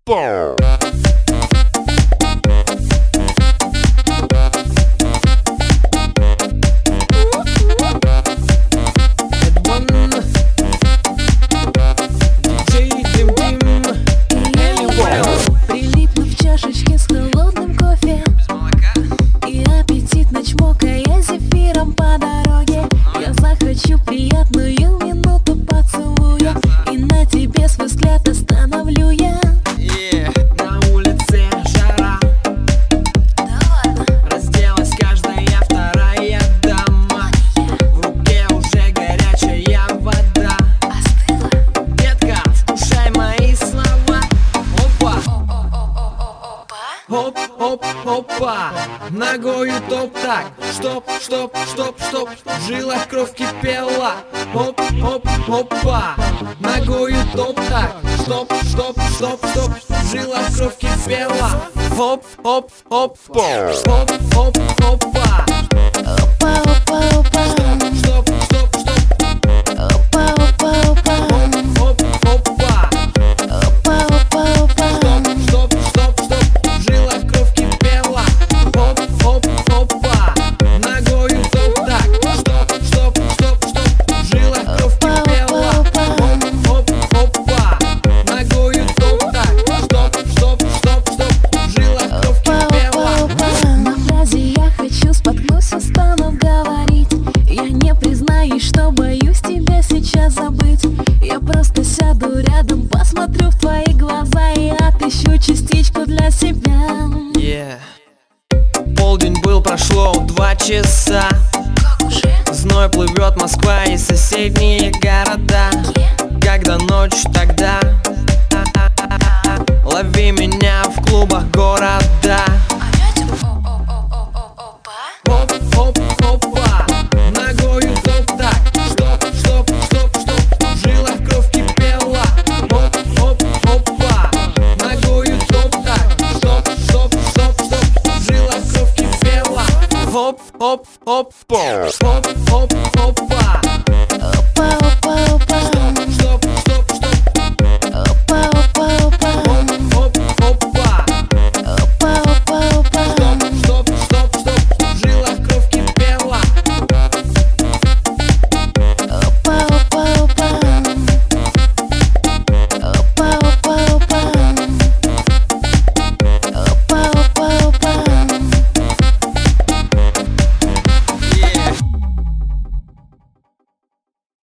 Прилипну в чашечке с холодным кофе и аппетитно чмокая зефиром по дороге. Я захвачу приятную минуту поцелуя, и на тебе свой взгляд остановлю я. На улице жара, Да ладно, разделась каждая вторая дама. В руке уже горячая вода. остыла. Детка, вкушай мои слова. Опа, Опа. оп, оп, опа. Ногою топ-так. Стоп, стоп, стоп, стоп. В жилах кровь кипела. Оп, оп, опа. Ногою топ-так. Стоп, стоп, стоп, стоп. В жилах кровь кипела. Оп, оп, опа. Оп, оп, опа. Опа, опа, опа. Стоп, стоп, стоп. Опа, опа, опа. Оп, опа. Опа, опа, опа. Стоп, стоп, стоп. В жилах кровь кипела. Оп, оп, опа. Ногою топ-так. Стоп, стоп, стоп, стоп. В жилах кровь кипела. Оп, оп, опа. Ногою топ-так. Стоп, стоп, стоп, стоп. В жилах кровь кипела. На фразе «я хочу» споткнусь, устану говорить. Я не признаюсь, что боюсь тебя сейчас забыть. Я просто сяду рядом, посмотрю в твои глаза и отыщу частичку для себя. Полдень был, прошло 2 часа. Как уже? Зной плывет Москва и соседние города. Когда ночь, тогда лови меня в клубах города. Опять опа. Оп, оп, опа. Ногою топ-так. Стоп, стоп, стоп, стоп. В жилах кровь кипела. Оп, оп, опа. Ногою топ-так. Стоп, стоп, стоп, стоп. В жилах кровь кипела. Оп, оп, опа. Оп,